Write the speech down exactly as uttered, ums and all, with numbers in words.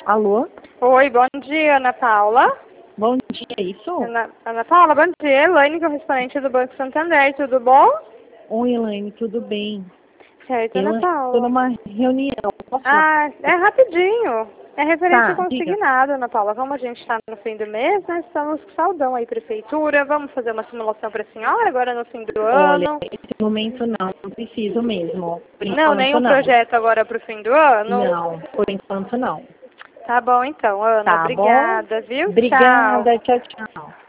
Alô? Oi, bom dia, Ana Paula. Bom dia, isso? Ana, Ana Paula, bom dia. Elaine, correspondente do Banco Santander, tudo bom? Oi, Elaine, tudo bem? Certo, Ana Elaine, estou Paula. numa reunião. Posso falar? Ah, é rapidinho. É referente Tá, ao diga. consignado, Ana Paula. Como a gente está no fim do mês, nós estamos com saudão aí, prefeitura. Vamos fazer uma simulação para a senhora agora no fim do Olha, ano. nesse momento não, não preciso mesmo. Por Não, enquanto nenhum não. projeto agora para o fim do ano? Não, por enquanto não. Tá bom então, Ana. Tá bom? Obrigada, viu? Tchau. Obrigada, tchau, tchau.